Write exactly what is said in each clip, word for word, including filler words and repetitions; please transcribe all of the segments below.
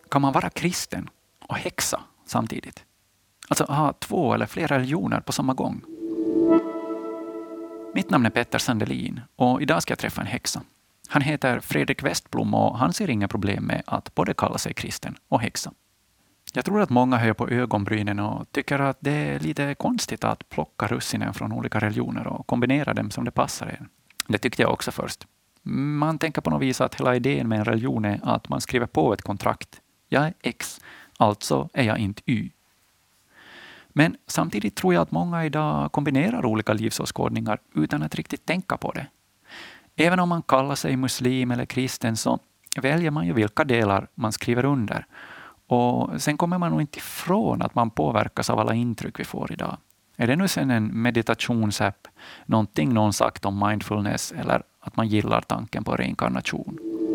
kan man vara kristen och häxa samtidigt? Alltså ha två eller flera religioner på samma gång. Mitt namn är Petter Sandelin och idag ska jag träffa en häxa. Han heter Fredrik Westblom och han ser inga problem med att både kalla sig kristen och häxa. Jag tror att många höjer på ögonbrynen och tycker att det är lite konstigt att plocka russinen från olika religioner och kombinera dem som det passar en. Det tyckte jag också först. Man tänker på något vis att hela idén med en religion är att man skriver på ett kontrakt. Jag är X, alltså är jag inte Y. Men samtidigt tror jag att många idag kombinerar olika livsåskådningar utan att riktigt tänka på det. Även om man kallar sig muslim eller kristen så väljer man ju vilka delar man skriver under. Och sen kommer man nog inte ifrån att man påverkas av alla intryck vi får idag. Är det nu sen en meditationsapp, någonting någon sagt om mindfulness eller att man gillar tanken på reinkarnation?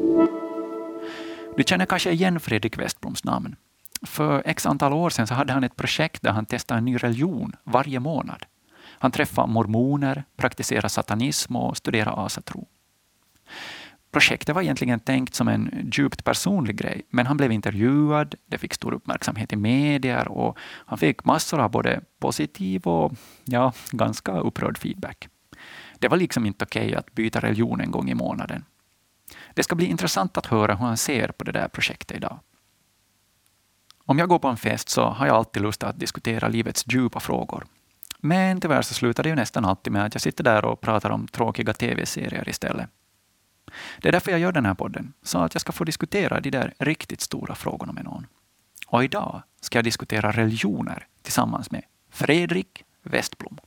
Du känner kanske igen Fredrik Westbloms namn. För x antal år sedan så hade han ett projekt där han testade en ny religion varje månad. Han träffade mormoner, praktiserade satanism och studerade asatro. Projektet var egentligen tänkt som en djupt personlig grej, men han blev intervjuad, det fick stor uppmärksamhet i medier och han fick massor av både positiv och ja, ganska upprörd feedback. Det var liksom inte okej att byta religion en gång i månaden. Det ska bli intressant att höra hur han ser på det där projektet idag. Om jag går på en fest så har jag alltid lust att diskutera livets djupa frågor. Men tyvärr så slutar det ju nästan alltid med att jag sitter där och pratar om tråkiga tv-serier istället. Det är därför jag gör den här podden, så att jag ska få diskutera de där riktigt stora frågorna med någon. Och idag ska jag diskutera religioner tillsammans med Fredrik Westblom.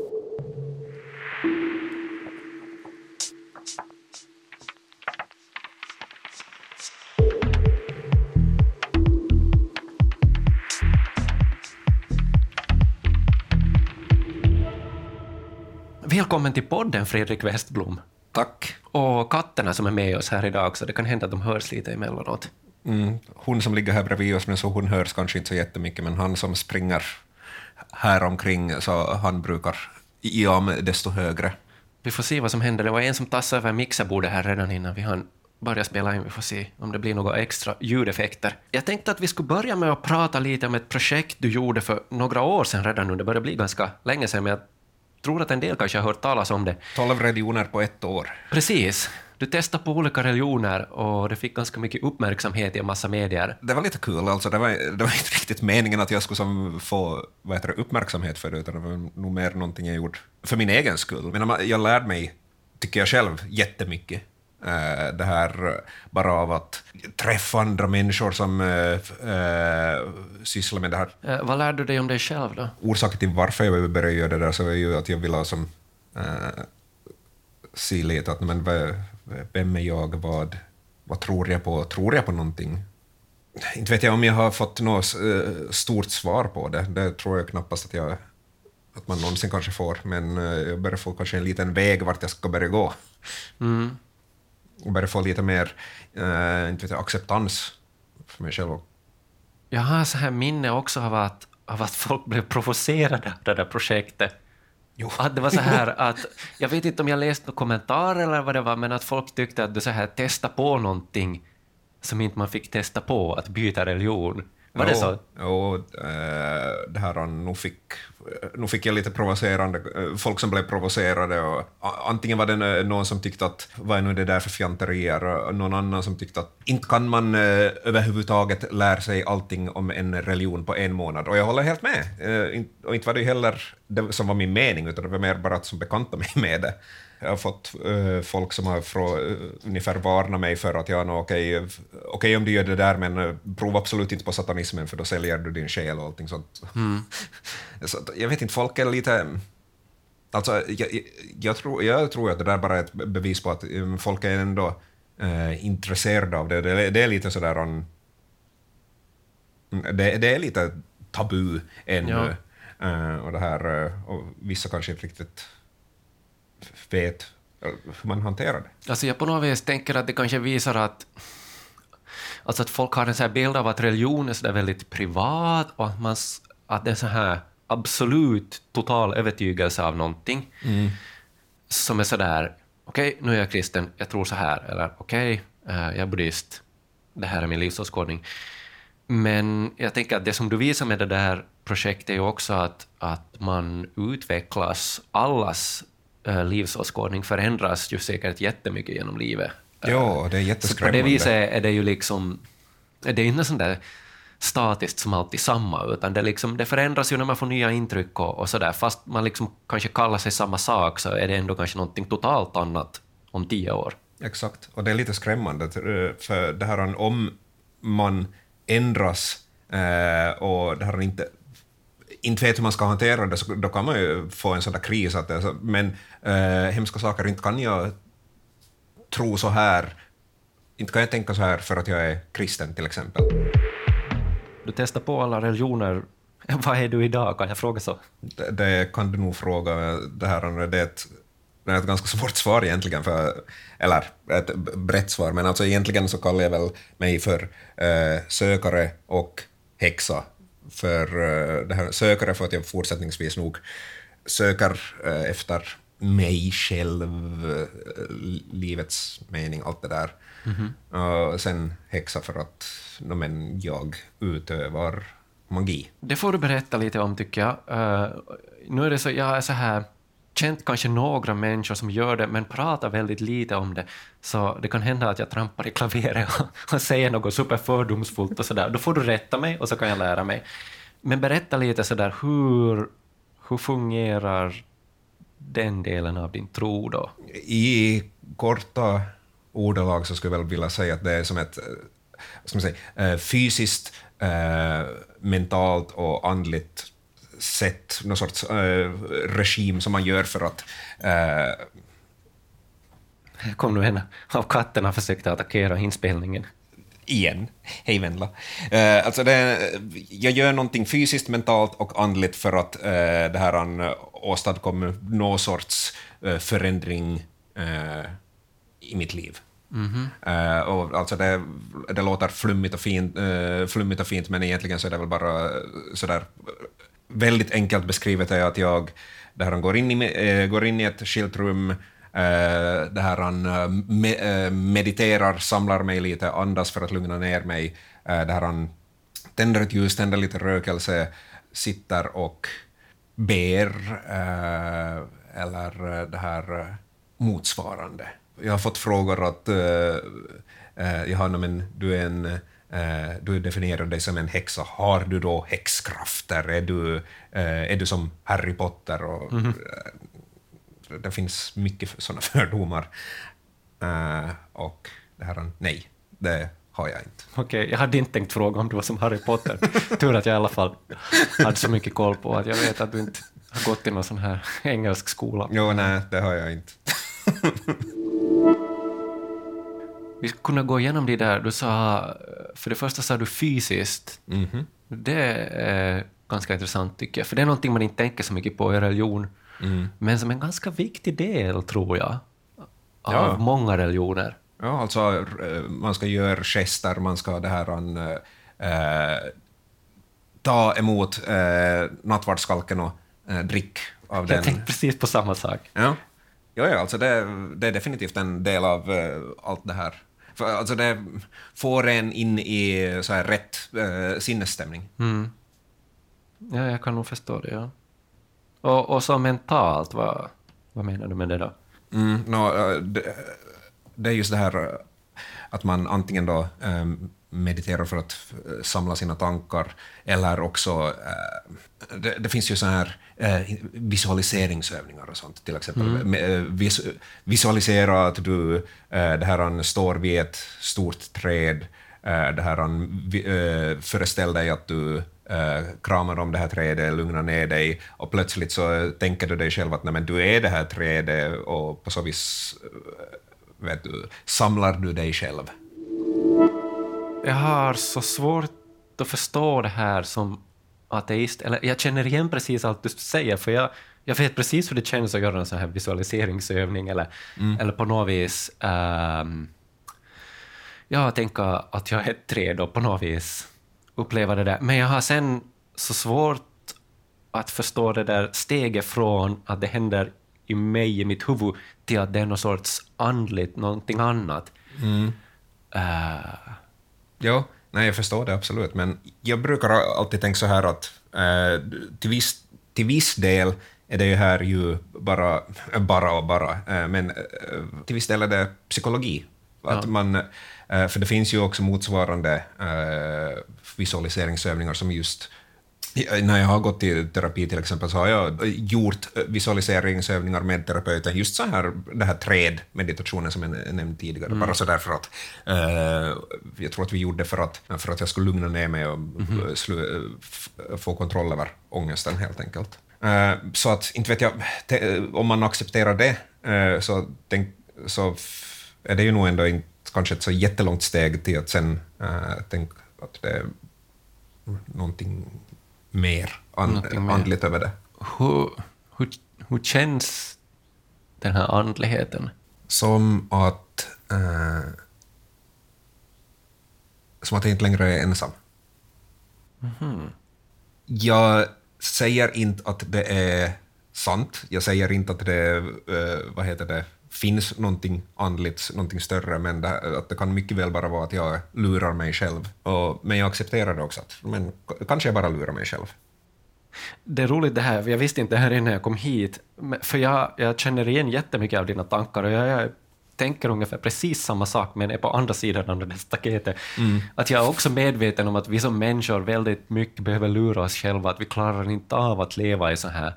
Välkommen till podden, Fredrik Westblom. Tack. Och katterna som är med oss här idag också, det kan hända att de hörs lite emellanåt. Mm, hon som ligger här bredvid oss nu, så hon hörs kanske inte så jättemycket, men han som springer här omkring, så han brukar i om desto högre. Vi får se vad som händer. Det var en som tassade över mixerbordet här redan innan vi hann börja spela in. Vi får se om det blir några extra ljudeffekter. Jag tänkte att vi skulle börja med att prata lite om ett projekt du gjorde för några år sedan redan nu. Det börjar bli ganska länge sedan, men jag tror att en del kanske har hört talas om det. Tolv religioner på ett år. Precis. Du testade på olika religioner och det fick ganska mycket uppmärksamhet i en massa medier. Det var lite kul, alltså. Det var, det var inte riktigt meningen att jag skulle som få vad heter det, uppmärksamhet för det, utan det var nog mer någonting jag gjorde för min egen skull. Men jag lärde mig, tycker jag själv, jättemycket. Det här bara av att träffa andra människor som äh, sysslar med det här. Äh, vad lärde du dig om dig själv då? Orsaken till varför jag började göra det där så är ju att jag ville som äh, se lite att men, vem är jag, vad, vad tror jag på, tror jag på någonting? Inte vet jag om jag har fått något äh, stort svar på det. Det tror jag knappast att jag att man någonsin kanske får, men äh, jag börjar få kanske en liten väg vart jag ska börja gå. Mm. Och börja få lite mer äh, inte vet jag, acceptans för mig själv. Jag har så här minne också av att, av att folk blev provocerade av det där projektet. Jo. Att det var så här att, jag vet inte om jag läste någon kommentar eller vad det var, men att folk tyckte att du så här testa på någonting som inte man fick testa på, att byta religion. Var jo, det så? Jo, äh, det här nu fick, nu fick jag lite provocerande, folk som blev provocerade, och antingen var det någon som tyckte att vad är nu det där för fjanterier, och någon annan som tyckte att inte kan man äh, överhuvudtaget lära sig allting om en religion på en månad, och jag håller helt med, äh, och inte var det heller det som var min mening, utan det var mer bara att som bekanta mig med det. Jag har fått uh, folk som har frå, uh, ungefär varnat mig för att ja, no, okej okay, okay, om du gör det där, men uh, prova absolut inte på satanismen, för då säljer du din själ och allting sånt. Mm. Så, jag vet inte, folk är lite... Alltså, jag, jag, jag, tror, jag tror att det där bara är ett bevis på att um, folk är ändå uh, intresserade av det. Det, det är lite sådär... Um, det, det är lite tabu ännu. Ja. Uh, och det här... Uh, och vissa kanske inte riktigt... vet hur man hanterar det. Alltså jag på något vis tänker att det kanske visar att alltså att folk har en så här bild av att religion är så där väldigt privat och att, man, att det är så här absolut total övertygelse av någonting mm. som är så där, okej, okay, nu är jag kristen, jag tror så här, eller okej, okay, jag är buddhist, det här är min livsåskådning. Men jag tänker att det som du visar med det där projektet är ju också att, att man utvecklas, allas äh, livsåskådning förändras ju säkert jättemycket genom livet. Ja, det är jätteskrämmande. Så på det viset är det ju liksom, det är inte sånt där statiskt som alltid samma, utan det, liksom, det förändras ju när man får nya intryck och, och sådär. Fast man liksom kanske kallar sig samma sak så är det ändå kanske någonting totalt annat om tio år. Exakt, och det är lite skrämmande för det här om man ändras eh, och det här inte inte vet hur man ska hantera det, så då kan man ju få en sån där kris att det, men eh, hemska saker, inte kan jag tro så här, inte kan jag tänka så här för att jag är kristen till exempel. Du testar på alla religioner. Vad är du idag? Kan jag fråga så? Det, det kan du nog fråga. Det här det är ett, det är ett ganska svårt svar egentligen, för, eller ett brett svar, men alltså egentligen så kallar jag väl mig för eh, sökare och häxa. För eh, det här sökare för att jag fortsättningsvis nog söker eh, efter mig själv, eh, livets mening, allt det där. Mm-hmm. Och sen häxa för att no, men jag utövar magi. Det får du berätta lite om, tycker jag. Uh, nu är det så, jag är så här, känt kanske några människor som gör det, men pratar väldigt lite om det. Så det kan hända att jag trampar i klaveret och, och säger något superfördomsfullt och sådär. Då får du rätta mig och så kan jag lära mig. Men berätta lite sådär, hur, hur fungerar den delen av din tro då? I korta ordalag så skulle jag väl vilja säga att det är som ett vad ska man säga, fysiskt, äh, mentalt och andligt sätt, någon sorts äh, regim som man gör för att... Äh... Kom nu, en av katterna försökte attackera inspelningen. Igen. Hej Vendla. Äh, alltså det, jag gör någonting fysiskt, mentalt och andligt för att äh, det här han åstadkommer någon sorts äh, förändring äh, i mitt liv. Mm-hmm. Uh, och alltså det, det låter flummigt och, fint, uh, flummigt och fint, men egentligen så är det väl bara sådär väldigt enkelt beskrivet är att jag det här han går in i, uh, går in i ett skilt rum, uh, det här han uh, me, uh, mediterar, samlar mig lite, andas för att lugna ner mig, uh, det här han tänder ett ljus, tänder lite rökelse, sitter och ber uh, eller det här uh, motsvarande. Jag har fått frågor att uh, uh, jaha, men du är en uh, du definierar dig som en häxa. Har du då häxkrafter? Är du, uh, är du som Harry Potter? Och, mm-hmm. uh, det finns mycket sådana fördomar. Uh, och det här, nej, det har jag inte. Okej, okay, jag hade inte tänkt fråga om du var som Harry Potter. Tur att jag i alla fall hade så mycket koll på att jag vet att du inte har gått i någon sån här engelsk skola. Jo, nej, det har jag inte. Vi kunde gå igenom det där. Du sa, för det första sa du fysiskt. Mm-hmm. Det är ganska intressant tycker jag. För det är någonting man inte tänker så mycket på i religion. Mm. Men som en ganska viktig del, tror jag, av ja. många religioner. Ja, alltså man ska göra gester, man ska det här an, äh, ta emot äh, nattvardsskalken och äh, drick av jag den. Jag tänkte precis på samma sak. Ja. Ja, ja, alltså det, det är definitivt en del av uh, allt det här. För, alltså det får en in i så här rätt uh, sinnesstämning. Mm. Ja, jag kan nog förstå det, ja. Och, och så mentalt, vad, vad menar du med det då? Mm, no, uh, det, det är just det här uh, att man antingen då um, mediterar för att uh, samla sina tankar, eller också uh, det, det finns ju så här uh, visualiseringsövningar och sånt, till exempel mm. uh, vis, visualisera att du uh, det här står vid ett stort träd, uh, det här uh, föreställ dig att du uh, kramar om det här trädet, lugnar ner dig, och plötsligt så tänker du dig själv att nej, men du är det här trädet, och på så vis uh, vet du, samlar du dig själv. Jag har så svårt att förstå det här som ateist. Eller jag känner igen precis allt du säger, för jag, jag vet precis hur det känns att göra en sån här visualiseringsövning, eller, mm. eller på något vis um, jag tänker att jag är ett träd och på något vis uppleva det där. Men jag har sen så svårt att förstå det där steget från att det händer i mig, i mitt huvud, till att det är någon sorts andligt, någonting annat. Mm. Uh, Ja, Nej, jag förstår det absolut, men jag brukar alltid tänka så här att eh, till, viss, till viss del är det ju här ju bara, bara och bara, eh, men eh, till viss del är det psykologi. Att Ja. man, eh, för det finns ju också motsvarande eh, visualiseringsövningar som just när jag har gått i terapi till exempel så har jag gjort visualiseringsövningar med terapeuten, just så här, det här träd-meditationen som jag nämnde tidigare, mm. bara så där för att uh, jag tror att vi gjorde det för att, för att jag skulle lugna ner mig och mm. slu, f, få kontroll över ångesten helt enkelt. Uh, så att, inte vet jag, te, om man accepterar det uh, så, tänk, så f, är det ju nog ändå inte kanske ett så jättelångt steg till att sen uh, tänka att det är någonting mer, and, mer andligt över det. Hur, hur, hur känns den här andligheten? Som att eh, som att jag inte längre är ensam. Mm. Jag säger inte att det är sant. Jag säger inte att det eh, vad heter det, finns någonting andligt, någonting större, men det, att det kan mycket väl bara vara att jag lurar mig själv. Och, men jag accepterar det också. Att, men kanske jag bara lurar mig själv. Det är roligt det här, jag visste inte det här innan jag kom hit, för jag, jag känner igen jättemycket av dina tankar och jag, jag tänker ungefär precis samma sak men är på andra sidan av det staketet. Mm. Att jag är också medveten om att vi som människor väldigt mycket behöver lura oss själva, att vi klarar inte av att leva i så här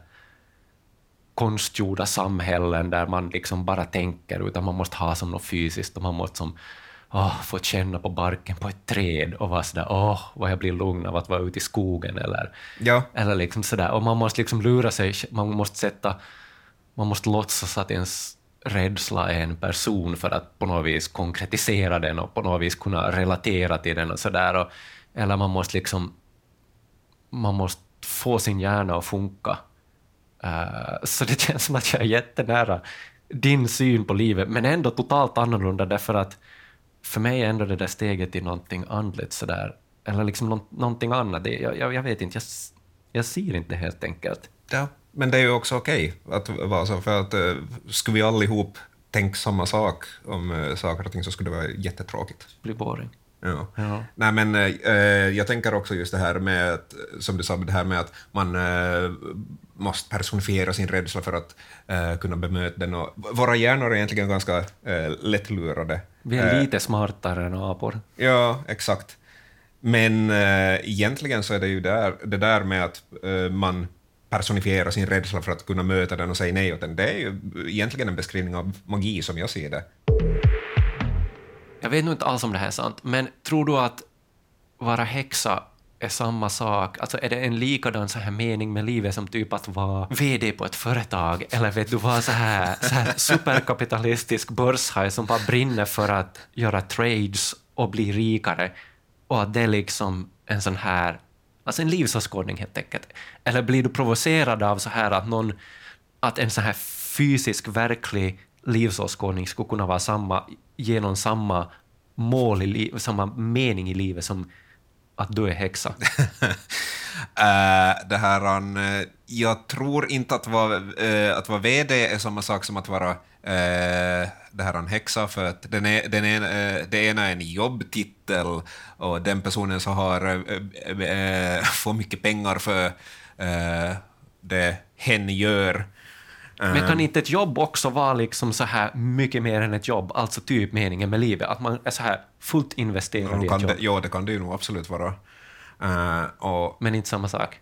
konstgjorda samhällen där man liksom bara tänker, utan man måste ha som något fysiskt och man måste som oh, få känna på barken på ett träd och vara sådär, åh, oh, vad jag blir lugn av att vara ute i skogen eller, ja. eller liksom sådär. Och man måste liksom lura sig, man måste sätta, man måste låtsas att ens rädsla är en person för att på något vis konkretisera den och på något vis kunna relatera till den och sådär. Och, eller man måste liksom, man måste få sin hjärna att funka. Uh, så det känns som att jag är jättenära din syn på livet, men ändå totalt annorlunda, därför att för mig är ändå det där steget till någonting andligt sådär, eller liksom nå- någonting annat. Det, jag, jag, jag vet inte, jag, jag ser inte helt enkelt. Ja, men det är ju också okej att vara så, för att uh, skulle vi allihop tänka samma sak om uh, saker och ting så skulle det vara jättetråkigt. Det blir boring. Ja. Ja. Nej, men uh, jag tänker också just det här med att, som du sa, det här med att man uh, måste personifiera sin rädsla för att uh, kunna bemöta den. Och våra hjärnor är egentligen ganska uh, lättlurade. Vi är uh, lite smartare än apor. Ja, exakt. Men uh, egentligen så är det ju där, det där med att uh, man personifiera sin rädsla för att kunna möta den och säga nej åt den. Det är ju egentligen en beskrivning av magi som jag ser det. Jag vet nog inte alls om det här är sant, men tror du att vara häxa är samma sak? Alltså är det en likadan så här mening med livet som typ att vara vd på ett företag, eller vet du, vara så här, så här superkapitalistisk börshaj som bara brinner för att göra trades och bli rikare, och att det är liksom en sån här, alltså en livsåskådning helt enkelt. Eller blir du provocerad av så här att någon, att en så här fysisk, verklig livsåskådning skulle kunna vara samma, genom samma mål i livet, samma mening i livet som att du är häxa? uh, det här, uh, jag tror inte att vara, uh, att vara vd är samma sak som att vara uh, det här en häxa, för att den är, den är, uh, det ena är en jobbtitel och den personen som har uh, uh, får mycket pengar för uh, det hen gör. Men kan inte ett jobb också vara liksom så här mycket mer än ett jobb, alltså typ meningen med livet, att man är så här fullt investerad ja, i kan ett jobb? det, ja, det kan det ju nog absolut vara. Uh, och men inte samma sak?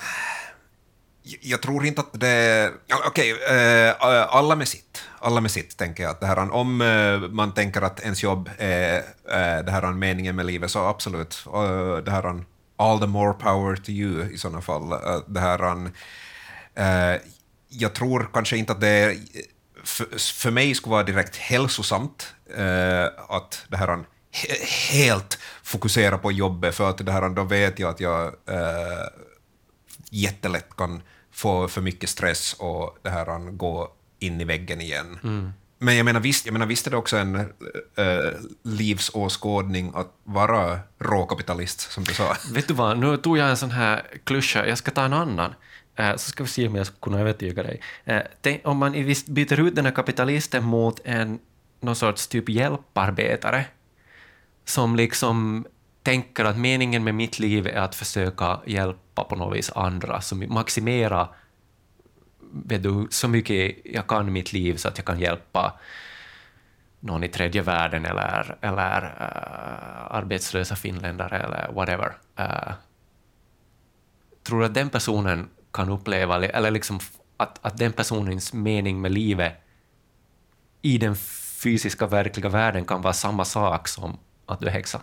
Jag tror inte att det... Okej, okay, uh, alla med sitt. Alla med sitt, tänker jag. Att det här, om uh, man tänker att ens jobb är uh, det här meningen med livet, så absolut. Uh, det här, all the more power to you i sådana fall. Uh, det här... Uh, jag tror kanske inte att det för, för mig skulle vara direkt hälsosamt uh, att det här he- helt fokusera på jobbet, för att det här, då vet jag att jag uh, jättelätt kan få för mycket stress och det här gå in i väggen igen. Mm. Men jag menar visst, jag menar visst är det också en uh, livsåskådning att vara råkapitalist, som du sa. Vet du vad, nu tog jag en sån här klyscha, jag ska ta en annan. Så ska vi se om jag ska kunna övertyga dig. Tänk, om man visst byter ut den här kapitalisten mot en någon sorts typ hjälparbetare som liksom tänker att meningen med mitt liv är att försöka hjälpa på något vis andra, så maximera vet du, så mycket jag kan i mitt liv så att jag kan hjälpa någon i tredje världen eller, eller uh, arbetslösa finländare eller whatever. Uh, tror du att den personen kan uppleva, eller liksom att, att den personens mening med livet i den fysiska, verkliga världen kan vara samma sak som att du är häxa?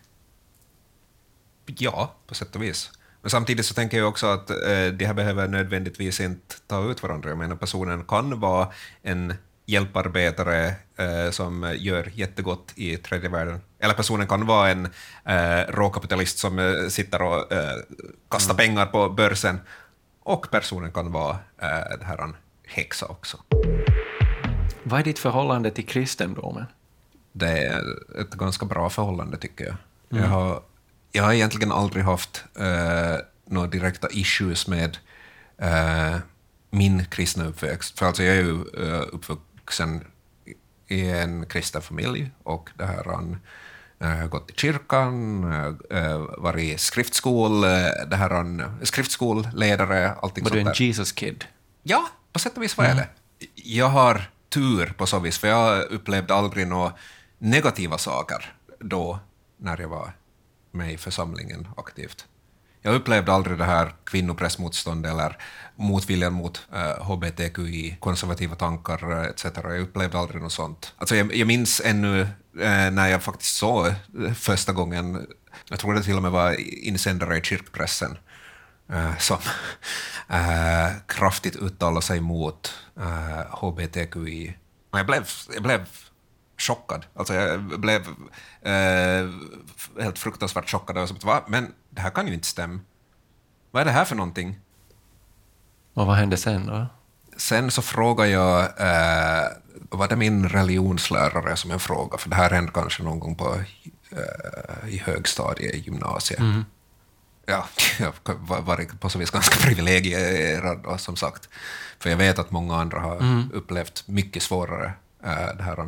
Ja, på sätt och vis. Men samtidigt så tänker jag också att eh, det här behöver nödvändigtvis inte ta ut varandra. Jag menar, personen kan vara en hjälparbetare eh, som gör jättegott i tredje världen. Eller personen kan vara en eh, råkapitalist som eh, sitter och eh, kastar mm. pengar på börsen. Och personen kan vara eh, det här en häxa också. Vad är ditt förhållande till kristendomen? Det är ett ganska bra förhållande, tycker jag. Mm. Jag har, jag har egentligen aldrig haft eh, några direkta issues med eh, min kristna uppväxt. För alltså jag är ju uh, uppvuxen i en kristen familj och det här han uh, gått i kyrkan, uh, varit skriftskol, uh, det här han skriftskolledare, allting var sånt där. Var du en Jesus kid? Ja, på sätt och vis var jag mm. det. Jag har tur på så vis, för jag upplevde aldrig några negativa saker då när jag var med i församlingen aktivt. Jag upplevde aldrig det här kvinnopressmotstånd eller motviljan mot uh, H B T Q I, konservativa tankar uh, et cetera. Jag upplevde aldrig något sånt. Alltså jag, jag minns ännu uh, när jag faktiskt såg uh, första gången, jag tror det till och med var insändare i kyrkpressen uh, som uh, kraftigt uttalade sig mot uh, H B T Q I. Och jag blev, jag blev chockad. Alltså jag blev uh, helt fruktansvärt chockad. Och så, va? Men det här kan ju inte stämma. Vad är det här för någonting? Och vad hände sen då? Sen så frågade jag, eh, var det min religionslärare som jag frågade, för det här hände kanske någon gång på, eh, i högstadiet, i gymnasiet. Mm. Ja, jag har varit på så vis ganska privilegierad då, som sagt. För jag vet att många andra har mm. upplevt mycket svårare eh, det här.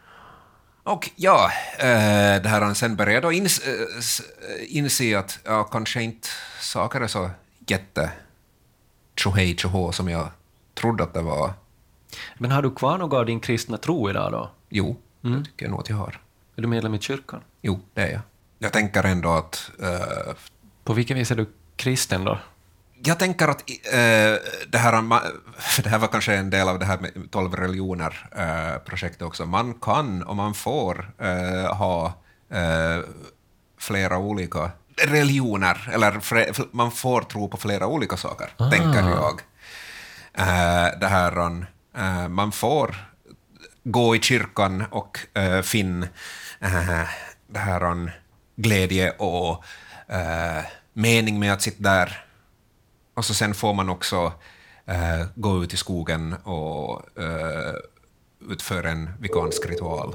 Och ja, det här sen började jag ins inse att ja, kanske inte saker är så jätte tjohej tjohå som jag trodde att det var. Men har du kvar något av din kristna tro idag då? Jo, mm. det tycker jag nog att jag har. Är du medlem i kyrkan? Jo, det är jag. Jag tänker ändå att... Uh, På vilken vis är du kristen då? Jag tänker att uh, det, här, det här var kanske en del av det här med tolv religioner uh, projektet också. Man kan och man får uh, ha uh, flera olika religioner, eller fre, man får tro på flera olika saker, ah. tänker jag. Uh, det här, uh, man får gå i kyrkan och uh, finna uh, det här, glädje och uh, mening med att sitta där. Och så sen får man också uh, gå ut i skogen och uh, utföra en vegansk ritual.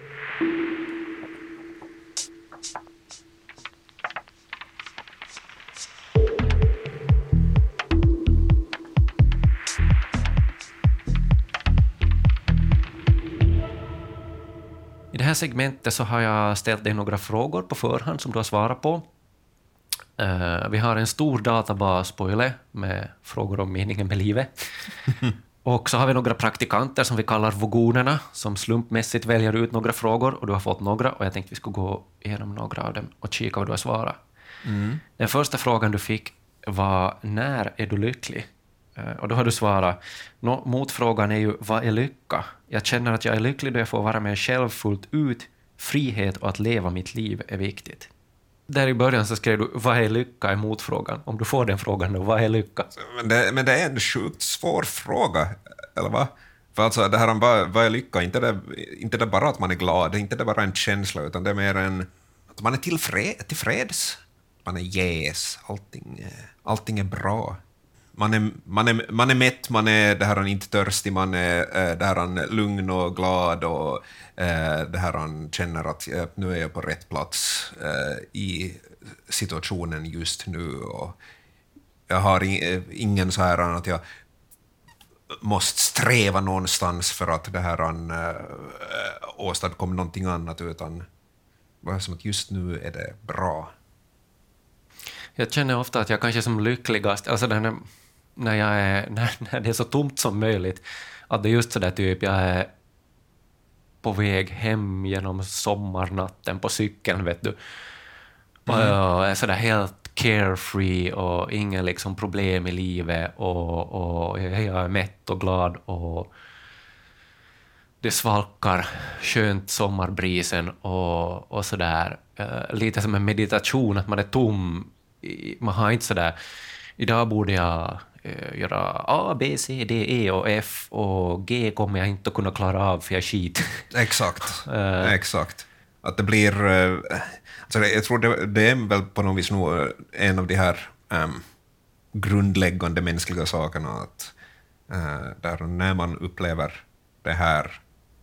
I det här segmentet så har jag ställt dig några frågor på förhand som du har svarat på. Uh, vi har en stor databas på Yle med frågor om meningen med livet. Och så har vi några praktikanter som vi kallar vogonerna som slumpmässigt väljer ut några frågor, och du har fått några, och jag tänkte vi skulle gå igenom några av dem och kika vad du har svarat. Mm. Den första frågan du fick var: när är du lycklig? Och då har du svarat, no, motfrågan är ju, vad är lycka? Jag känner att jag är lycklig då jag får vara mig själv fullt ut. Frihet och att leva mitt liv är viktigt. Där i början så skrev du, vad är lycka, är motfrågan. Om du får den frågan då, vad är lycka? Men det, men det är en sjukt svår fråga, eller vad? För alltså det här om vad, vad är lycka, inte det, inte det bara att man är glad, inte det bara en känsla, utan det är mer en, att man är tillfred, tillfreds. Man är yes, allting, allting är bra. Man är, man, är, man är mätt, man är det här, inte törstig, man är det här, lugn och glad, och det här, han känner att nu är jag på rätt plats i situationen just nu. Och jag har ingen så här att jag måste sträva någonstans för att det här, han åstadkom någonting annat, utan var som att just nu är det bra. Jag känner ofta att jag kanske är som lyckligast, alltså när, när, jag är, när, när det är så tomt som möjligt, att det är just så där typ jag är på väg hem genom sommarnatten på cykeln, vet du. Och jag är sådär helt carefree och ingen liksom problem i livet och, och jag är mätt och glad och det svalkar skönt sommarbrisen och, och sådär. Uh, lite som en meditation, att man är tom. Man har inte sådär, idag borde jag uh, göra A, B, C, D, E och F och G kommer jag inte att kunna klara av för jag är skit. Exakt, uh, exakt. Att det blir... Uh, alltså jag tror det, det är väl på något vis nog en av de här um, grundläggande mänskliga sakerna att uh, där när man upplever det här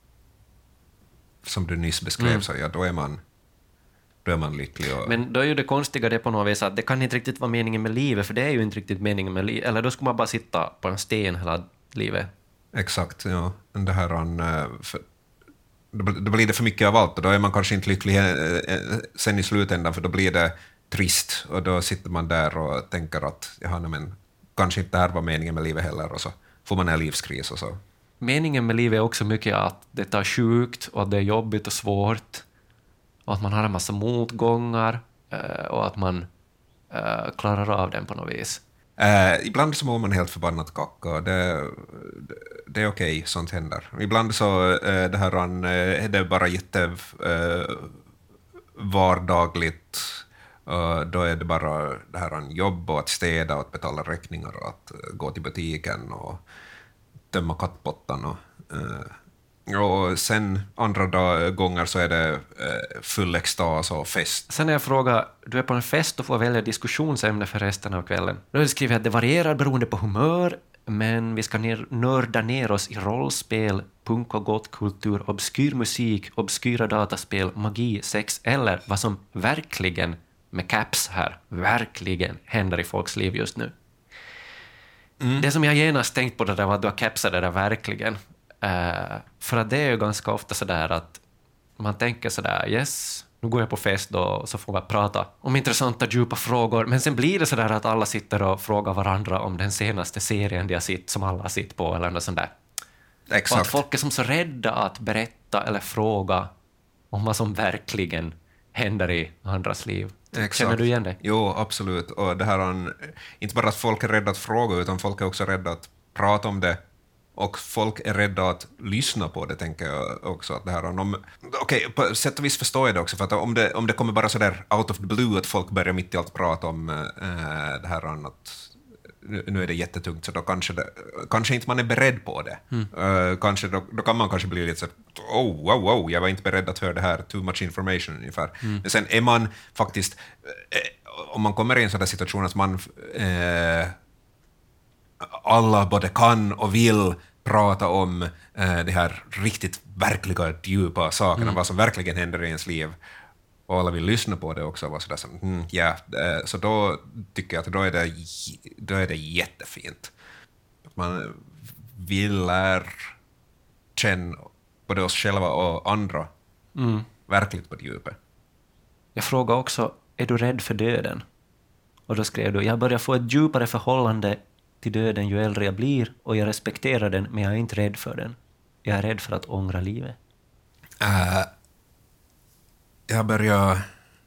som du nyss beskrev, mm. så ja, då är man då är man lycklig. Och... Men då är ju det konstiga det på något vis att det kan inte riktigt vara meningen med livet, för det är ju inte riktigt meningen med livet. Eller då skulle man bara sitta på en sten hela livet. Exakt, ja. Det här han, för, då blir det för mycket av allt och då är man kanske inte lycklig sen i slutändan, för då blir det trist och då sitter man där och tänker att jaha, men kanske inte det här var meningen med livet heller, och så får man en livskris och så. Meningen med livet är också mycket att det tar sjukt och att det är jobbigt och svårt och att man har en massa motgångar och att man äh, klarar av den på något vis. Äh, ibland så mår man helt förbannat kacka. Det, det, det är okej, okay, sånt händer. Ibland så äh, det här äh, det är bara jätte äh, vardagligt. Uh, då är det bara det här jobb och att städa och att betala räkningar och att uh, gå till butiken och tömma kattpottan och, uh, och sen andra dag, gånger så är det uh, full extas och fest. Sen när jag frågar, du är på en fest och får välja diskussionsämne för resten av kvällen. Då har jag skrivit att det varierar beroende på humör, men vi ska ner, nörda ner oss i rollspel, punk och gottkultur, obskyr musik, obskyra dataspel, magi, sex eller vad som verkligen med caps här, verkligen händer i folks liv just nu. Mm. Det som jag genast tänkt på det där var att du har capsat det där verkligen. Uh, för att det är ju ganska ofta sådär att man tänker sådär, yes, nu går jag på fest då, så får vi prata om intressanta, djupa frågor. Men sen blir det sådär att alla sitter och frågar varandra om den senaste serien de har sett, som alla har sett på eller något sånt där. Exakt. Och att folk är som så rädda att berätta eller fråga om vad som verkligen händer i andras liv. Exakt. Känner du igen det? Jo, absolut. Och det här är inte bara att folk är rädda att fråga, utan folk är också rädda att prata om det. Och folk är rädda att lyssna på det, tänker jag också. Att det här om, okej, på sätt och vis förstår jag det också, för att om det, om det kommer bara så där out of the blue att folk börjar mitt i allt prata om äh, det här att nu, nu är det jättetungt, så då kanske, det, kanske inte man är beredd på det. Mm. Uh, kanske, då, då kan man kanske bli lite så oh, wow, wow, jag var inte beredd att höra det här, too much information ungefär. Mm. Men sen är man faktiskt, eh, om man kommer i en sån där situation att man eh, alla både kan och vill prata om eh, de här riktigt verkliga, djupa sakerna, mm. vad som verkligen händer i ens liv, och alla vill lyssna på det också, var så där som, mm, ja, eh, så då tycker jag att då är det, då är det jättefint. Att man vill lära känna både oss själva och andra mm. verkligt på djupet. Jag frågade också, är du rädd för döden? Och då skrev du, jag börjar få ett djupare förhållande till döden ju äldre jag blir, och jag respekterar den, men jag är inte rädd för den. Jag är rädd för att ångra livet. Uh, jag börjar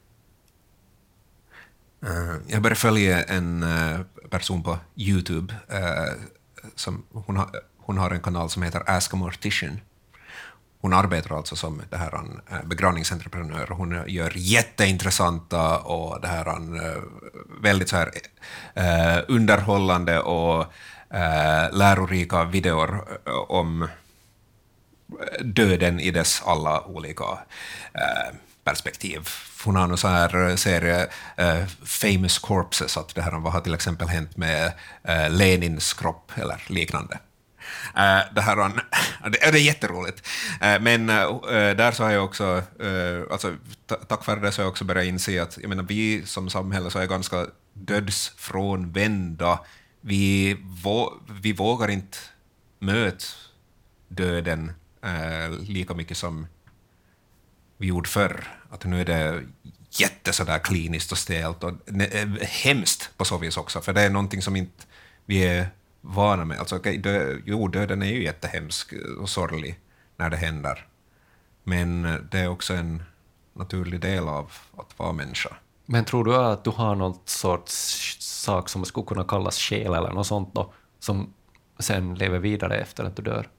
uh, jag börjar följa en uh, person på YouTube uh, som hon har, hon har en kanal som heter Ask a Mortician. Hon arbetar alltså som det här en begravningsentreprenör. Hon gör jätteintressanta och det här en väldigt så här eh, underhållande och eh, lärorika videor om döden i dess alla olika eh, perspektiv. Hon har en sån här serie eh, Famous Corpses, att det här vad har till exempel hänt med eh, Lenins kropp eller liknande. Uh, det här är, det är jätteroligt. Uh, men uh, där så har jag också, uh, alltså, t- tack vare det så har jag också börjat inse att jag menar, vi som samhälle så är ganska dödsfrånvända. Vi, vå- vi vågar inte möta döden uh, lika mycket som vi gjorde förr. Att nu är det jätte sådär kliniskt och stelt och hemskt på så vis också, för det är någonting som inte vi är vana med. Alltså, okay, dö, jo, döden är ju jättehemsk och sorglig när det händer, men det är också en naturlig del av att vara människa. Men tror du att du har någon sorts sak som skulle kunna kallas själ eller något sånt då, som sen lever vidare efter att du dör?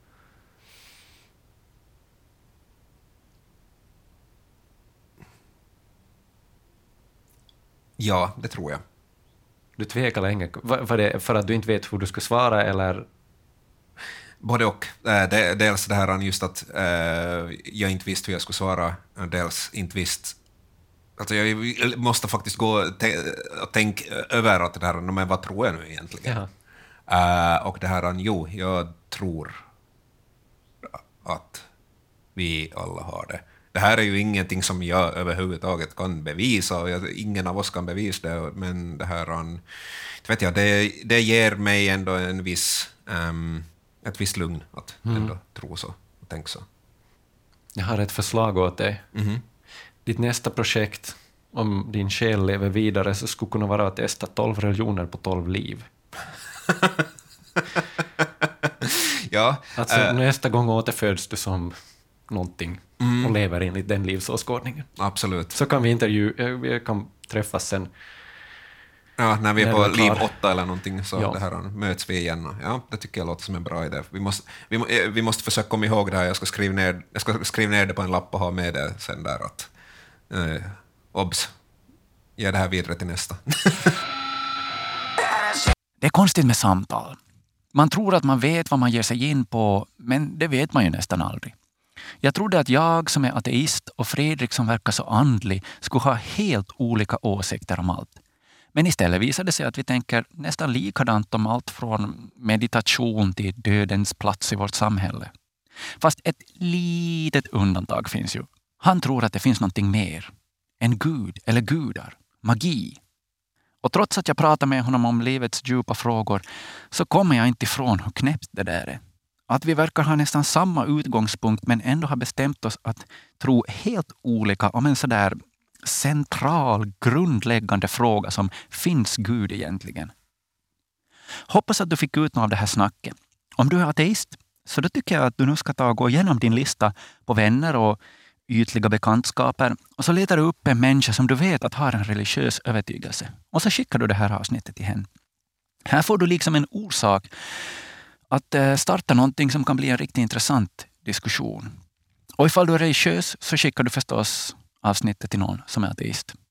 Ja, det tror jag. Du tvekar länge. Var, var det för att du inte vet hur du ska svara eller? Både och. Det, dels det här just att äh, jag inte visste hur jag skulle svara. Dels inte visste. Alltså jag måste faktiskt gå och tänka över att det här, men vad tror jag nu egentligen? Uh, och det här, jo, jag tror att vi alla har det. Det här är ju ingenting som jag överhuvudtaget kan bevisa, och jag, ingen av oss kan bevisa det, men det här, vet jag, det, det ger mig ändå en viss, um, ett visst lugn att mm. ändå tro så och tänka så. Jag har ett förslag åt dig. Mm-hmm. Ditt nästa projekt, om din själ lever vidare, så skulle kunna vara att testa tolv religioner på tolv liv. Ja, alltså äh, nästa gång återföds du som någonting mm. och lever enligt den livsåskådningen. Absolut. Så kan vi intervju, vi kan träffas sen. Ja, när vi är på liv åtta eller någonting, så ja. Det här möts vi igen. Ja, det tycker jag låter som en bra idé. Vi måste, vi, vi måste försöka komma ihåg det här. Jag ska skriva ner, jag ska skriva ner det på en lapp och ha med det sen där att eh, obs, ge det här vidare till nästa. Det är konstigt med samtal. Man tror att man vet vad man ger sig in på, men det vet man ju nästan aldrig. Jag trodde att jag som är ateist och Fredrik som verkar så andlig skulle ha helt olika åsikter om allt. Men istället visade det sig att vi tänker nästan likadant om allt från meditation till dödens plats i vårt samhälle. Fast ett litet undantag finns ju. Han tror att det finns någonting mer. En gud eller gudar. Magi. Och trots att jag pratar med honom om livets djupa frågor så kommer jag inte ifrån hur knäppt det där är. Att vi verkar ha nästan samma utgångspunkt men ändå har bestämt oss att tro helt olika om en sådär central, grundläggande fråga som finns Gud egentligen. Hoppas att du fick ut något av det här snacket. Om du är ateist så då tycker jag att du nu ska ta och gå igenom din lista på vänner och ytliga bekantskaper och så letar du upp en människa som du vet att har en religiös övertygelse. Och så skickar du det här avsnittet till henne. Här får du liksom en orsak att starta någonting som kan bli en riktigt intressant diskussion. Och ifall du är religiös så skickar du förstås avsnittet till någon som är ateist.